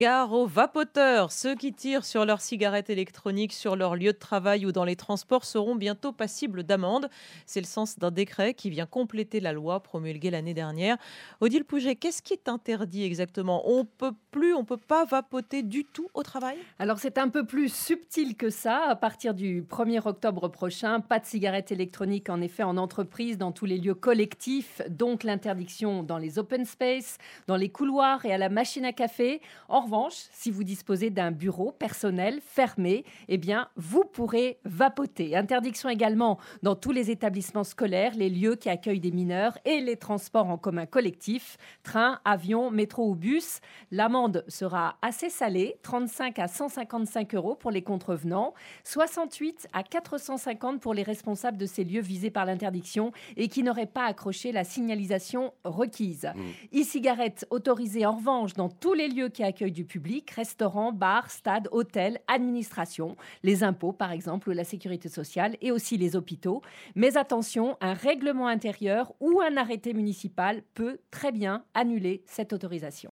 Gare aux vapoteurs. Ceux qui tirent sur leurs cigarettes électroniques sur leur lieu de travail ou dans les transports seront bientôt passibles d'amende. C'est le sens d'un décret qui vient compléter la loi promulguée l'année dernière. Odile Pouget, qu'est-ce qui est interdit exactement? On peut pas vapoter du tout au travail? Alors c'est un peu plus subtil que ça. À partir du 1er octobre prochain, pas de cigarettes électroniques en effet en entreprise, dans tous les lieux collectifs, donc l'interdiction dans les open space, dans les couloirs et à la machine à café. En revanche, si vous disposez d'un bureau personnel fermé, eh bien vous pourrez vapoter. Interdiction également dans tous les établissements scolaires, les lieux qui accueillent des mineurs et les transports en commun collectifs, train, avion, métro ou bus. L'amende sera assez salée, 35 à 155 euros pour les contrevenants, 68 à 450 pour les responsables de ces lieux visés par l'interdiction et qui n'auraient pas accroché la signalisation requise. E-cigarettes autorisées en revanche dans tous les lieux qui accueillent du public, restaurants, bars, stades, hôtels, administrations, les impôts par exemple ou la sécurité sociale et aussi les hôpitaux. Mais attention, un règlement intérieur ou un arrêté municipal peut très bien annuler cette autorisation.